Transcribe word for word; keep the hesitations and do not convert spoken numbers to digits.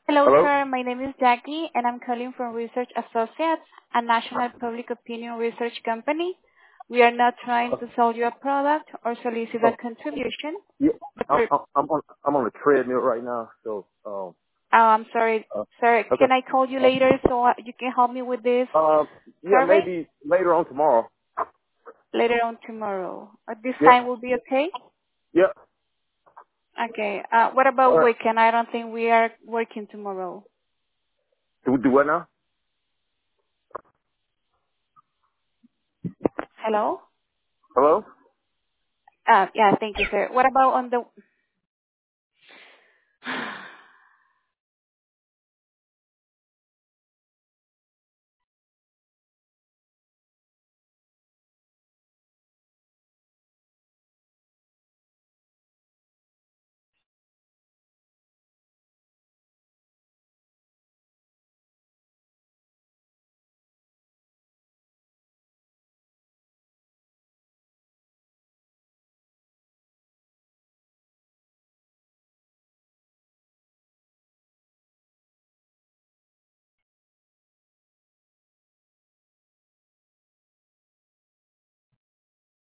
Hello, Hello? sir. My name is Jackie, and I'm calling from Research Associates, a national public opinion research company. We are not trying to sell you a product or solicit a Oh, contribution. yeah. But I'm, we're- I'm I'm on I'm on a treadmill right now, so um. oh, I'm sorry, Uh, sir. okay. Can I call you later so uh, you can help me with this Um. Yeah, survey maybe later on tomorrow. later on tomorrow? At this Yep. time will be okay? Yep. Okay. Uh, what All about right. weekend? I don't think we are working tomorrow. Do we do what now? Hello? Hello? Uh, yeah, thank you, sir. What about on the